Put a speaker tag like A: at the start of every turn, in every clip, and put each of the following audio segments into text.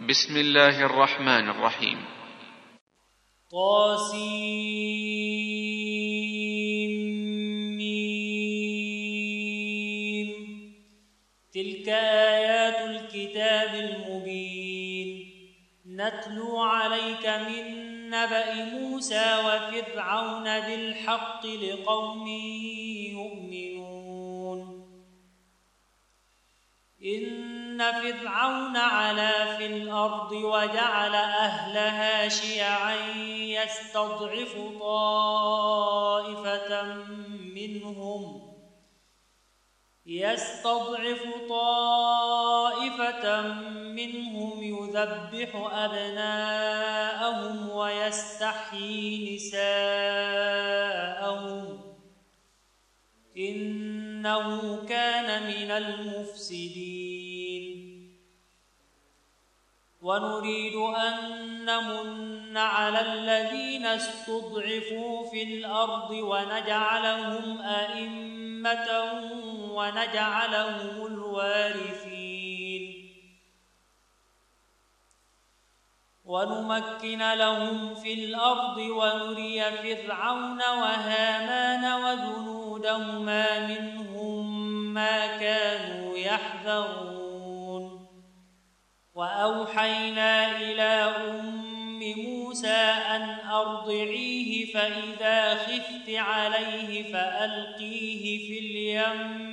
A: بسم الله الرحمن الرحيم.
B: طاسيم. تلك آيات الكتاب المبين. نتلو عليك من نبأ موسى وفرعون بالحق لقوم يؤمنون. إن فرعون علا في الأرض وجعل أهلها شيعا يستضعف طائفة منهم يذبح أبناءهم ويستحيي نساءهم إنه كان من المفسدين. ونريد أن نمن على الذين استضعفوا في الأرض ونجعلهم أئمة ونجعلهم الوارثين. ونمكن لهم في الأرض ونري فرعون وهامان وجنودهما منهم ما كانوا يحذرون. وأوحينا إلى أم موسى أن أرضعيه فإذا خفت عليه فألقيه في اليم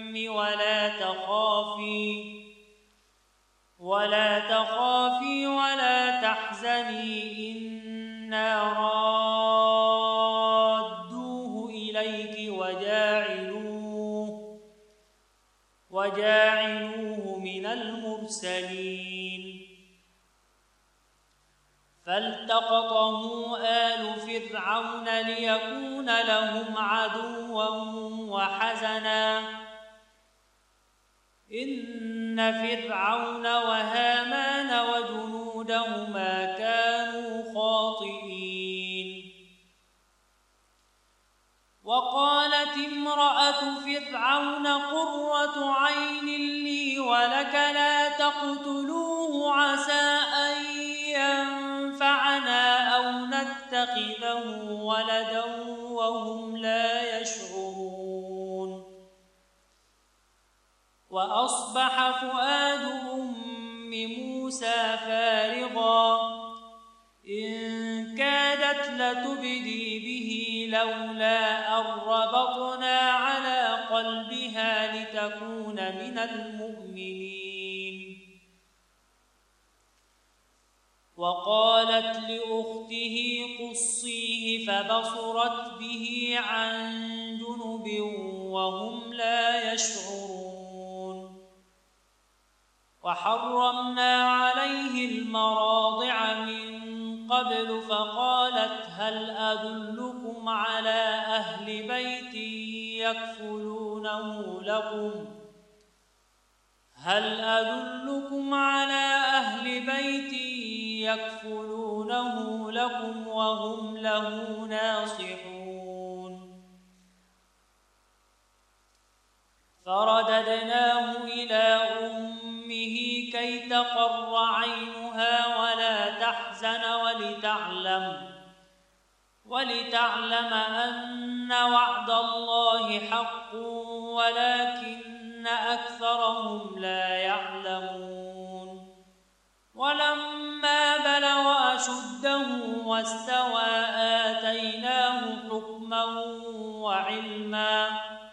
B: ولا تخافي ولا تحزني إنا رادوه إليك وجاعلوه من المرسلين. فالتقطه آل فرعون ليكون لهم عدوا وحزنا إن فرعون وهامان وجنودهما كانوا خاطئين. وقالت امرأة فرعون قرة عين لي ولك لا تقتلوه عسى أن ينفعنا أو نتخذه ولدا وهم لا يشعرون. وأصبح فؤاد أم موسى فارغا إن كادت لتبدي به لولا أن ربطنا على قلبها لتكون من المؤمنين. وقالت لأخته قصيه فبصرت به عن جنب وهم لا يشعرون. وحرمنا عليه المراضع من قبل فقالت هل أدلكم على أهل بيت يكفلونه لكم وهم له ناصحون. فرددناه إلى أمه كي تقر عينها ولا تحزن ولتعلم أن وعد الله حق ولكن أكثرهم لا يعلمون. ولما بلغ أشده واستوى آتيناه حكما وعلما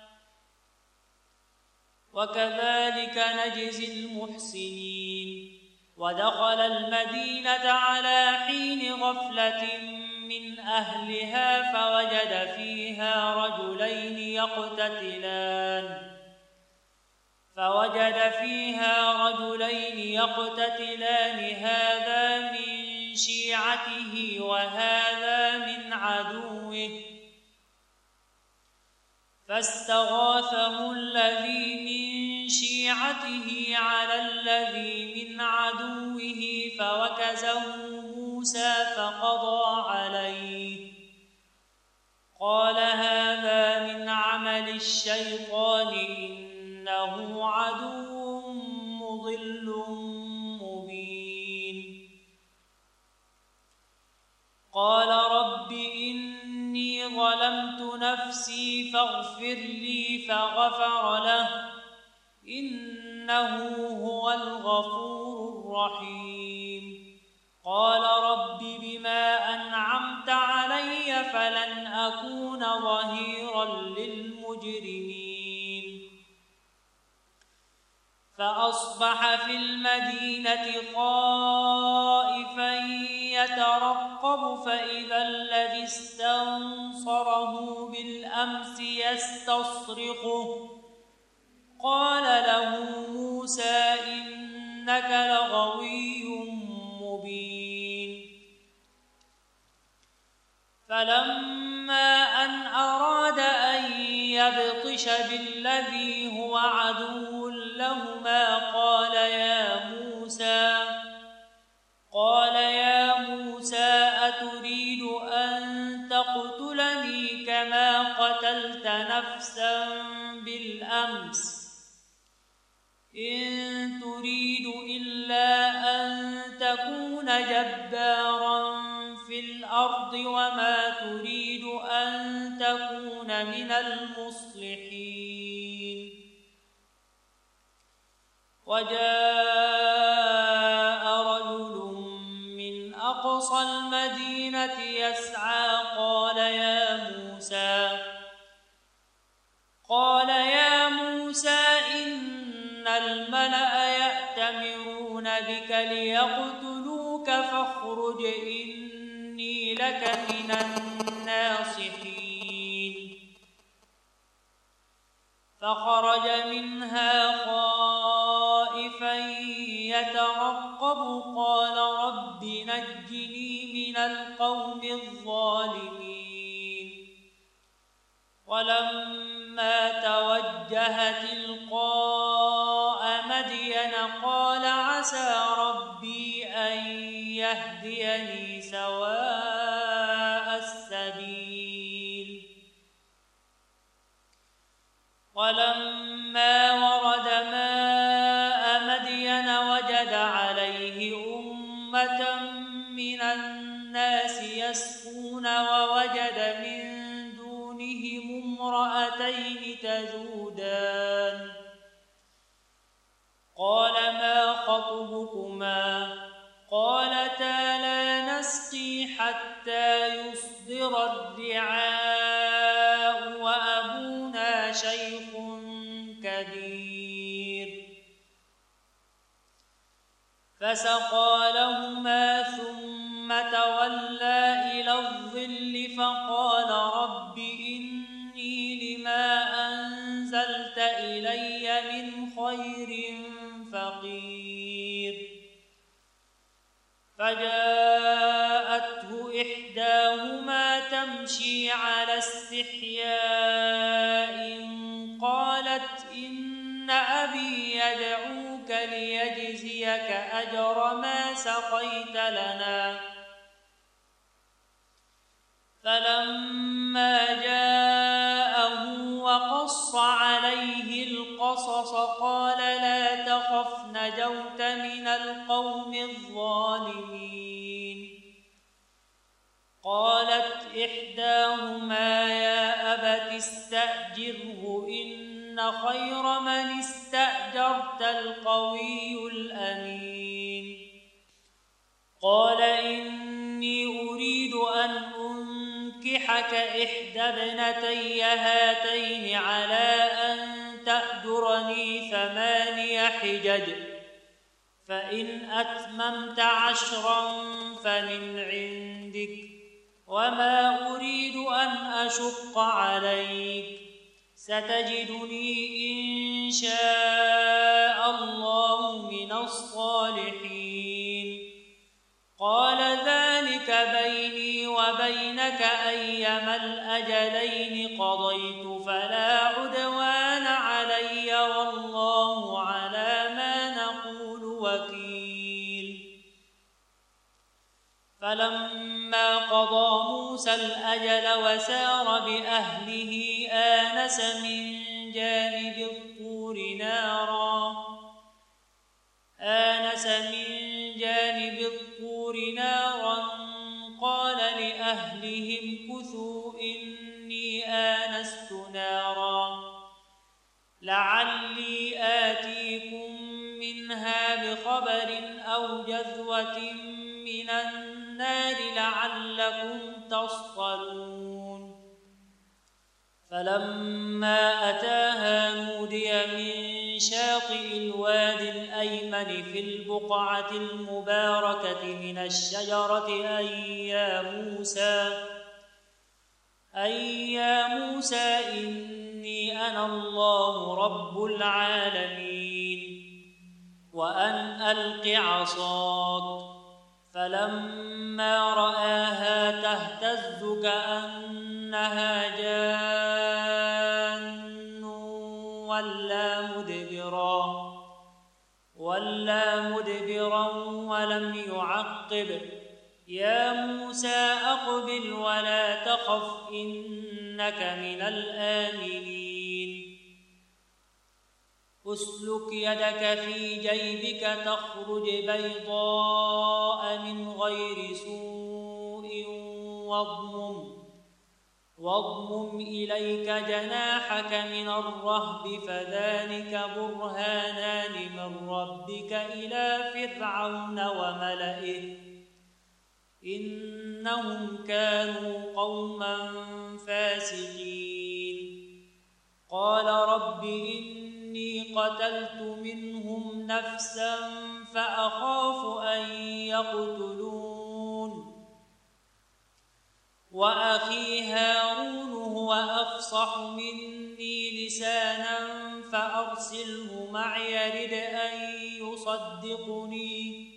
B: وكذلك نجزي المحسنين. ودخل المدينة على حين غفلة من أهلها فوجد فيها رجلين يقتتلان هذا من شيعته وهذا من عدوه فاستغاثه الذي من شيعته على الذي من عدوه فوكزه موسى فقضى عليه. قال هذا من عمل الشيطان إنه عدو مضل مبين. نفسي فاغفر لي فغفر له إنه هو الغفور الرحيم قال رب بما أنعمت علي فلن أكون ظهيرا للمجرمين فأصبح في المدينة خائفا يترقب فإذا الذي استنصره بالأمس يستصرخه قال له موسى إنك لغوي مبين فلما أن أراد أن يبطش بالذي هو عدو لهما قال يا موسى أتريد أن تقتلني كما قتلت نفسا بالأمس إن تريد إلا أن تكون جبارا في الأرض وما تريد أن تكون من المصلحين وجاء رجل من أقصى المدينة يسعى قال يا موسى إن الملأ يأتمرون بك ليقتلوك فاخرج إني لك من الناصحين فخرج منها خائفا يترقب قال رب نجني من القوم الظالمين ولما توجه تلقاء مدين قال عسى ربي أن يهديني سواء السبيل ولما ورد ماء مدين وجد عليه أمة من الناس يسقون ووجد من دونهم امرأتين تذودان قال ما خطبكما قالتا لا نسقي حتى يصدر الرعاء وأبونا شيخ كبير فسقى لهما ثم تولى إلى الظل فقال رب إني لما أنزلت إلي من خير فقير فجاءته إحداهما تمشي على استحياء قالت إن أبي يدعوك ليجزيك أجر ما سقيت لنا فلما جاءه وقص عليه القصص قال لا تخف نجوت من القوم الظالمين قالت إحداهما يا أبت استأجره إن خير من استأجرت القوي الأمين قال إني أريد أن أنكحك إحدى ابنتي هاتين على أن تأجرني 8 حجج فإن أتممت 10 فمن عندك وما أريد أن أشق عليك ستجدني إن شاء الله من الصالحين قال ذلك بيني وبينك أيما الأجلين قضيت فلا عدوان علي والله على ما نقول وكيل فلما قضى موسى الأجل وسار بأهله آنس من جانب الطور نارا قال لأهلهم كثوا إني آنست خبر أو جذوة من النار لعلكم تصطلون فلما أتاها نودي من شاطئ الوادي الأيمن في البقعة المباركة من الشجرة أي يا موسى إني أنا الله رب العالمين وأن ألق عصاك فلما رآها تهتز كأنها جان ولا مدبرا ولم يعقب يا موسى أقبل ولا تخف إنك من الآمنين أسلك يدك في جيبك تخرج بيضاء من غير سوء واضمم إليك جناحك من الرهب فذلك برهانان من ربك إلى فرعون وملئه إنهم كانوا قوما فاسقين قال رب إني قتلت منهم نفسا فأخاف أن يقتلون وأخي هارون هو أفصح مني لسانا فأرسله معي يرد أن يصدقني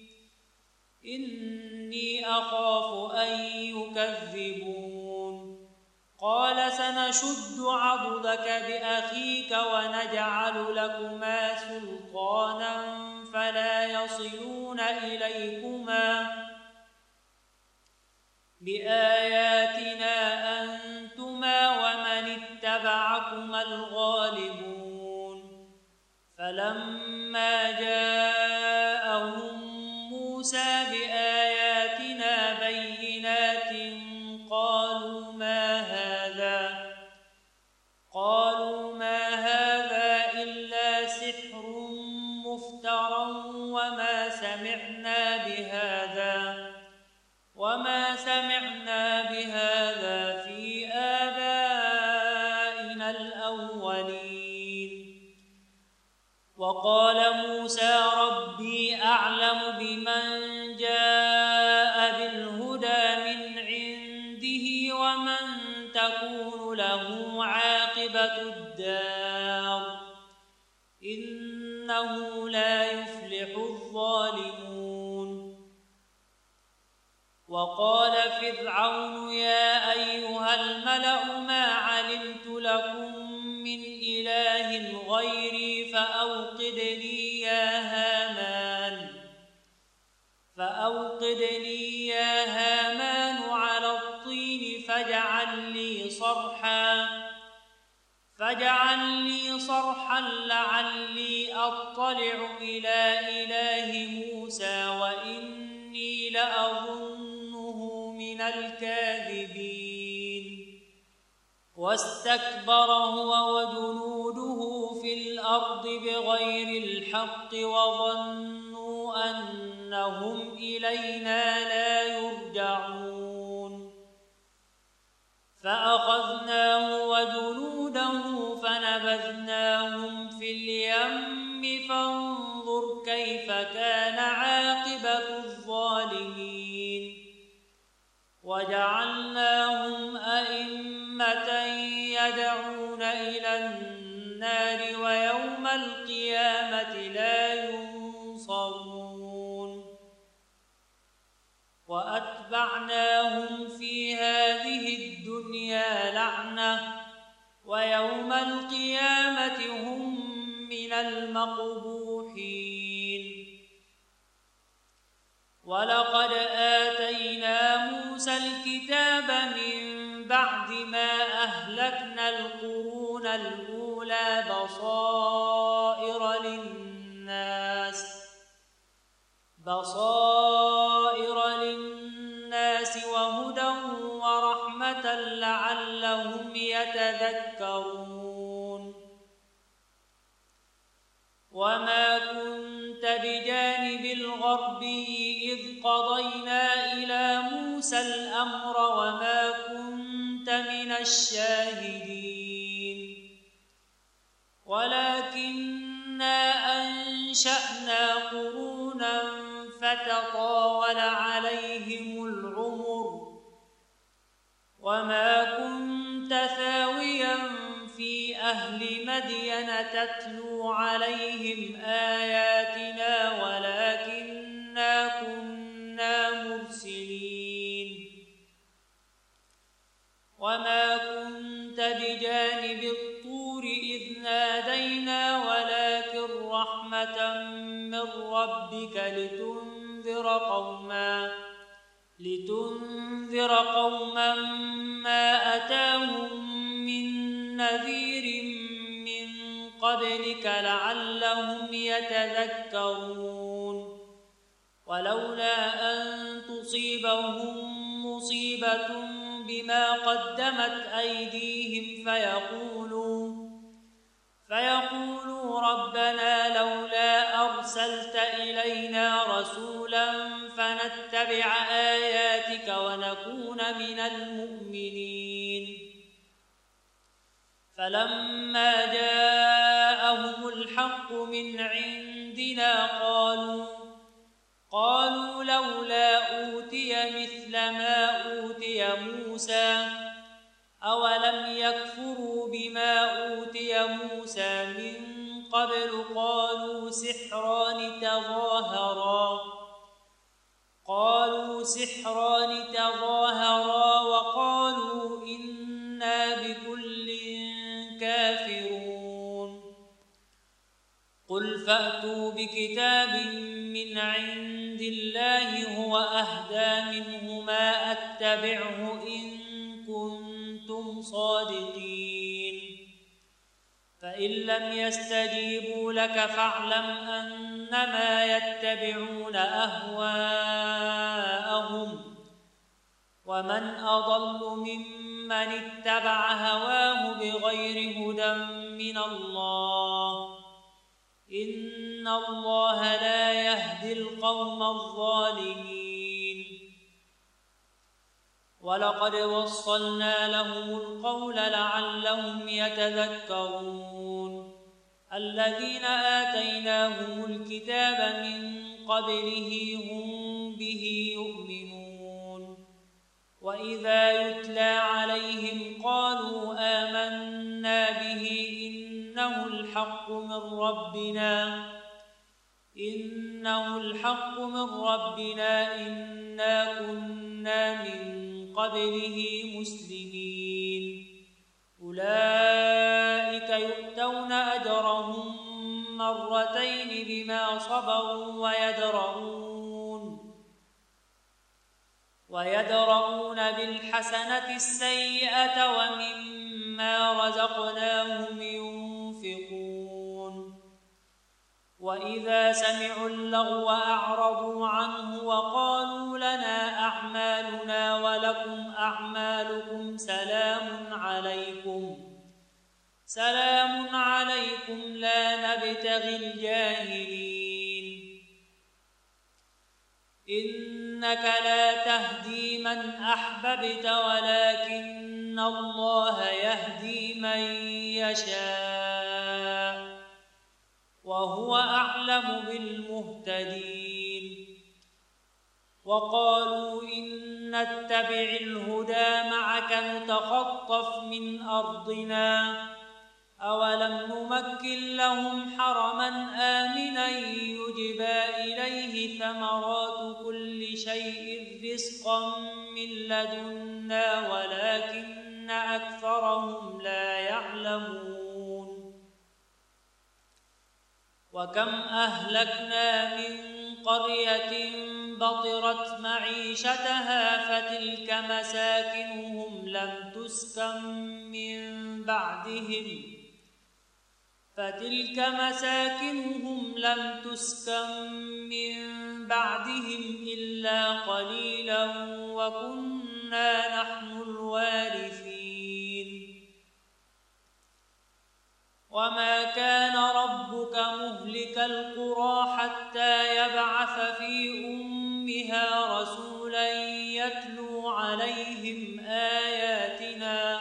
B: إني أخاف أن يكذبون قال سنشد عضدك بأخيك ونجعل لكما سلطانا فلا يصلون إليكما بآياتنا أنتما ومن اتبعكما الغالبون فلما جاءهم موسى بآياتنا بينات قالوا ما هذا إلا سحر مفترى وما سمعنا بهذا في آبائنا الأولين وقال موسى ربي أعلم بمن جاء بالهدى من عنده ومن تكون له عاقبة الدار إنه لا يفلح الظالمون وقال فرعون يا أيها الملأ ما علمت لكم من إله غيري فأوقد لي يا هامان على الطين فاجعل لي صرحا لعلي أطلع إلى إله موسى وإني لأظنه من الكاذبين واستكبر هو وجنوده في الأرض بغير الحق وظنوا أنهم إلينا لا يرجعون فأخذناه وجنوده فنبذناهم في اليم فانظر كيف كان عاقبة الظالمين وجعلناهم أئمة يدعون إلى النار ويوم القيامة لا ينصرون وأتبعناهم في هذه الدنيا لعنة ويوم القيامة هم من المقبوحين ولقد آتينا موسى الكتاب من بعد ما أهلكنا القرون الأولى بصائر للناس وهدى ورحمة لعلهم يتذكرون وما كنت بجانب قضينا إلى موسى الأمر وما كنت من الشاهدين ولكننا أنشأنا قرونا فتطاول عليهم العمر وما كنت ثاويا في أهل مدين تتلو عليهم آياتنا ولكننا كنا مرسلين وما كنت بجانب الطور إذ نادينا ولكن رحمة من ربك لتنذر قوما ما أتاهم من نذير من قبلك لعلهم يتذكرون ولولا أن تصيبهم مصيبة بما قدمت أيديهم فيقولوا ربنا لولا أرسلت إلينا رسولا فنتبع آياتك ونكون من المؤمنين فلما جاءهم الحق من عندنا قالوا لولا أوتي مثل ما أوتي موسى أولم يكفروا بما أوتي موسى من قبل قالوا سحران تظاهرا وقالوا إنا بكل كافرون قل فأتوا بكتاب من عند الله هو أهدى منه ما أتبعه إن كنتم صادقين فإن لم يستجيبوا لك فاعلم أنما يتبعون أهواءهم ومن أضل ممن اتبع هواه بغير هدى من الله إن الله لا يهدي القوم الظالمين ولقد وصلنا لهم القول لعلهم يتذكرون الذين آتيناهم الكتاب من قبله هم به يؤمنون وإذا يتلى عليهم قالوا آمنا به إنه الحق من ربنا إنا كنا من قبله مسلمين أولئك يؤتون أجرهم مرتين بما صبروا ويدرؤون بالحسنة السيئة ومما رزقناهم ينفقون وإذا سمعوا اللغو أعرضوا عنه وقالوا لنا أعمالنا ولكم أعمالكم سلام عليكم لا نبتغي الجاهلين إنك لا تهدي من أحببت ولكن الله يهدي من يشاء وهو أعلم بالمهتدين وقالوا إن نتبع الهدى معك نتخطف من أرضنا أولم نمكن لهم حرما آمنا يجبى إليه ثمرات كل شيء رزقا من لدنا ولكن أكثرهم لا يعلمون وكم أهلكنا من قرية بطرت معيشتها فتلك مساكنهم لم تسكن من بعدهم إلا قليلا وكنا نحن الوارثين وما كان ربك مهلك القرى حتى يبعث في أمها رسولا يتلو عليهم آياتنا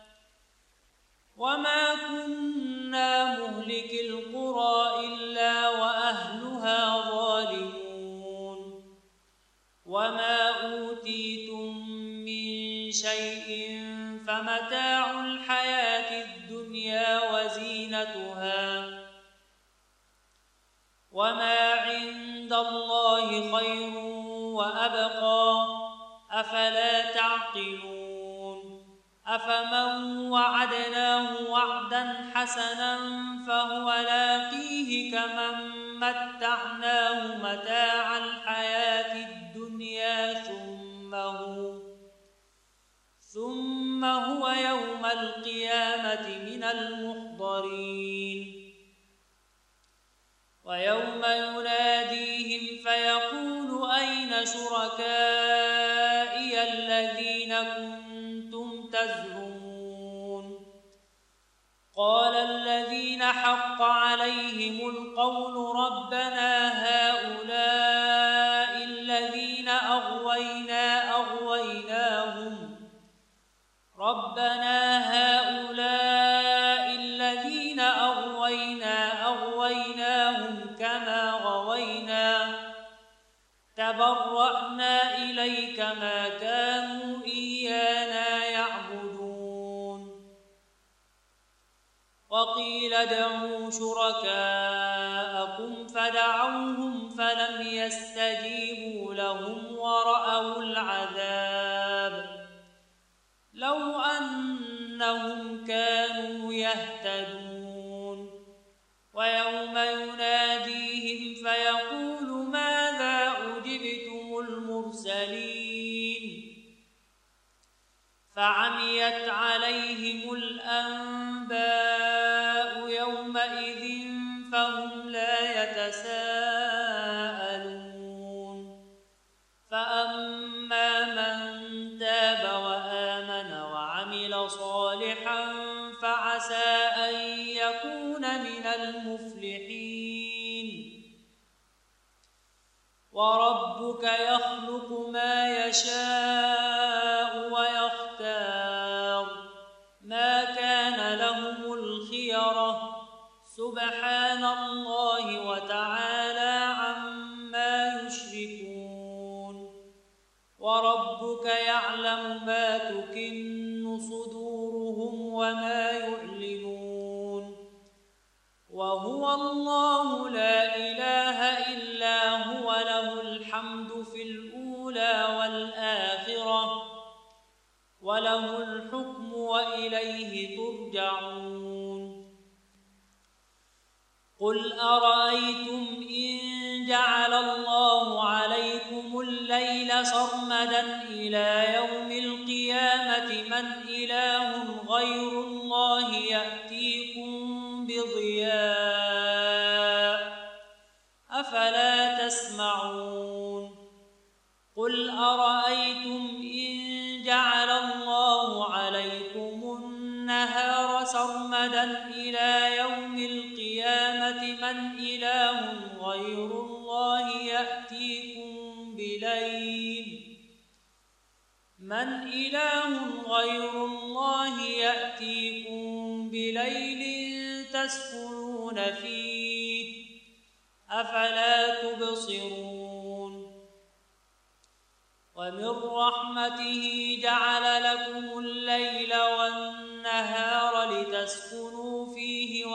B: وما كنا مهلك القرى إلا وأهلها ظالمون وما أوتيتم من شيء فمتاع الحياة الدنيا وزينتها وما عند الله خير وأبقى أفلا تعقلون أفمن وعدناه وعدا حسنا فهو لاقيه كمن متعناه متاع الحياة الدنيا ثم هو يوم القيامة من المحضرين ويوم يناديهم فيقول أين شركائي الذين كنتم تزعمون قال الذين حق عليهم القول ربنا هؤلاء الذين أغويناهم كما غوينا تبرأنا إليك ما كانوا إيانا يعبدون وقيل ادعوا شركاءكم فدعوهم فلم يستجيبوا لهم ورأوا العذاب لو أنهم كانوا يهتدون ويوم يناديهم فيقول ماذا أجبتم المرسلين فعميت عليهم الأنباء يومئذ فهم لا يتساءلون فأما من تاب وآمن وعمل صالحا فعسى أن يكون من المفلحين وربك يخلق ما يشاء ويختار ما كان لهم الخيرة سبحان الله وتعالى عما يشركون وربك يعلم ما تكن صدورهم وما يعلنون وهو الله لا إله إلا هو له الحمد في الأولى والآخرة وله الحكم وإليه ترجعون قل أرأيتم إن جعل الله عليكم الليل سرمدا إلى يوم القيامة من إله غير الله يأتيكم بضياء أفلا تسمعون قل أرأيتم إن جعل الله عليكم النهار سرمدا إلى يوم القيامة من إله غير الله يأتيكم بليل تسكنون فيه أفلا تبصرون ومن رحمته جعل لكم الليل والنهار لتسكنوا فيه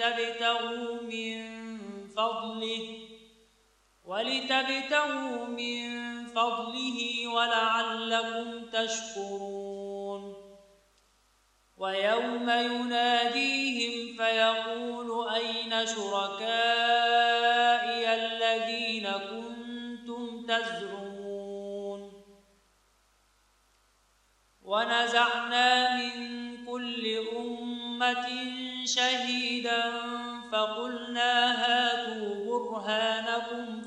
B: ولتبتغوا من فضله ولعلكم تشكرون ويوم يناديهم فيقول أين شركائي الذين كنتم تزعمون ونزعنا من كل أمة شهيدا فقلنا هاتوا برهانكم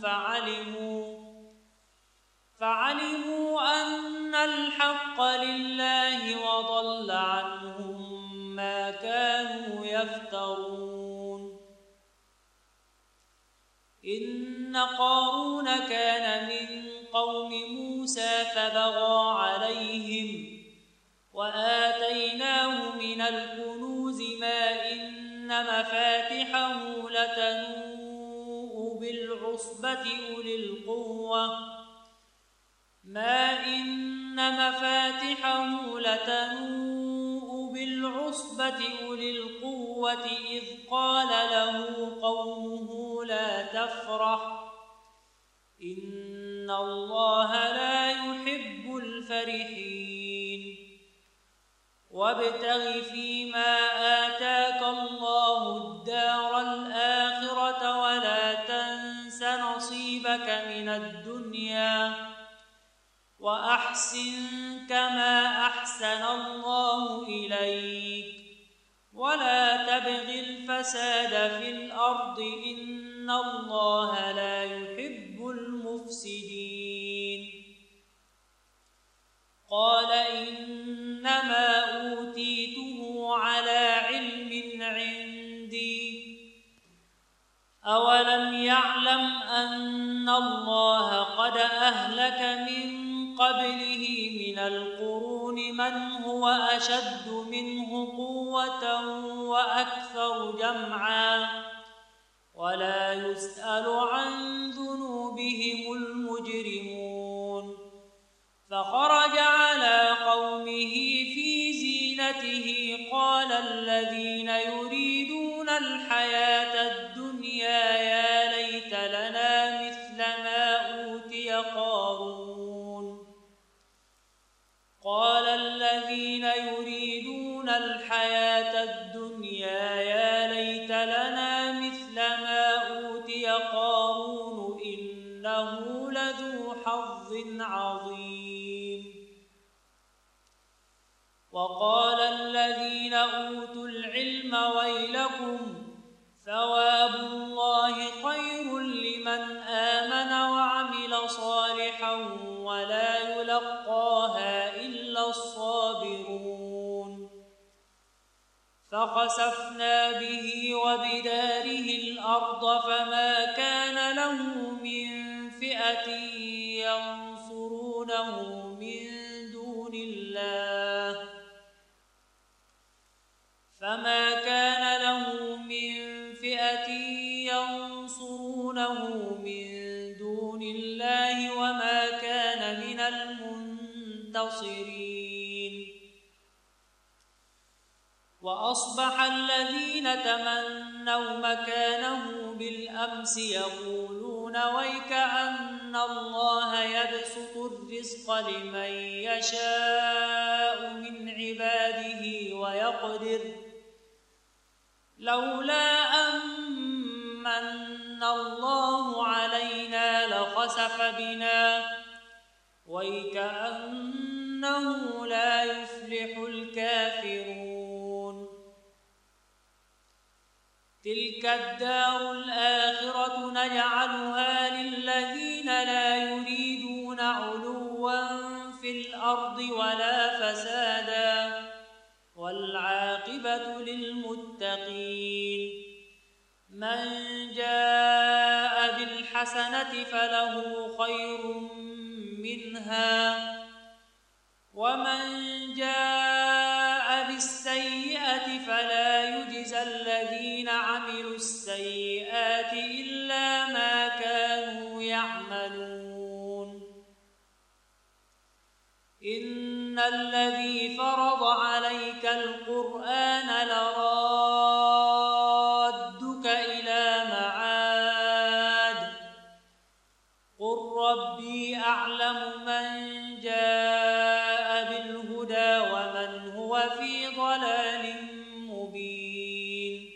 B: فعلموا أن الحق لله وضل عنهم ما كانوا يفترون إن قارون كان من قوم موسى فبغى عليهم وآتيناه من الكنوز ما إن مفاتحه لتنوء بالعصبة أولي القوة إذ قال له قومه لا تفرح إن الله لا يحب الفرحين وابتغ فيما آتاك الله الدار الآخرة ولا تنس نصيبك من الدنيا وأحسن كما أحسن الله إليك ولا تبغ الفساد في الأرض إن الله لا يحب المفسدين قال إنما أوتيته على علم عندي أولم يعلم أن الله قد أهلك من قبله من القرون من هو أشد منه قوة وأكثر جمعا ولا يسأل عن ذنوبهم المجرمون فخرج على قومه في زينته قال الذين يريدون الحياة الدنيا يا ليت لنا مثل ما أوتي قارون قال الذين يريدون الحياة الدنيا يا ليت لنا مثل ما أوتي قارون إنه لذو حظ عظيم وقال الذين أوتوا العلم ويلكم ثواب الله خير لمن آمن وعمل صالحا ولا يلقاها إلا الصابرون فخسفنا به وبداره الأرض فما كان له من فئة ينصرونه من دون الله وما كان من المنتصرين وأصبح الذين تمنوا مكانه بالأمس يقولون ويكأن الله يبسط الرزق لمن يشاء من عباده ويقدر لولا أمن الله علينا لخسف بنا ويكأنه لا يفلح الكافرون تلك الدار الآخرة نجعلها للذين لا يريدون علوا في الأرض ولا فسادا والعاقبة للمتقين من جاء بالحسنة فله خير منها ومن جاء بالسيئة فلا يجزى الذين عملوا السيئات إلا ما كانوا يعملون إن الذي فرض عليك القرآن لرادك إلى معاد قل ربي أعلم من جاء بالهدى ومن هو في ضلال مبين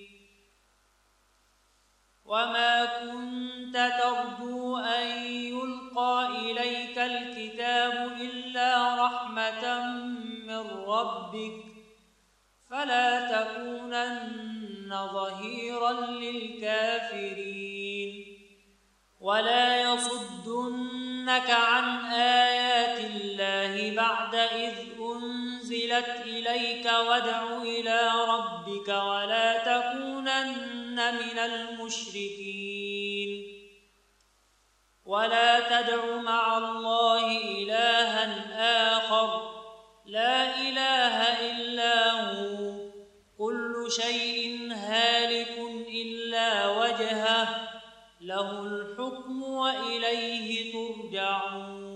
B: وما كنت ترجو أن يلقى إليك الكتاب إلا رحمة من ربك فلا تكونن ظهيرا للكافرين ولا يصدنك عن آيات الله بعد إذ أنزلت إليك وادع إلى ربك ولا تكونن من المشركين ولا تدع مع الله إلها آخر لا إله إلا هو كل شيء هالك إلا وجهه له الحكم وإليه ترجعون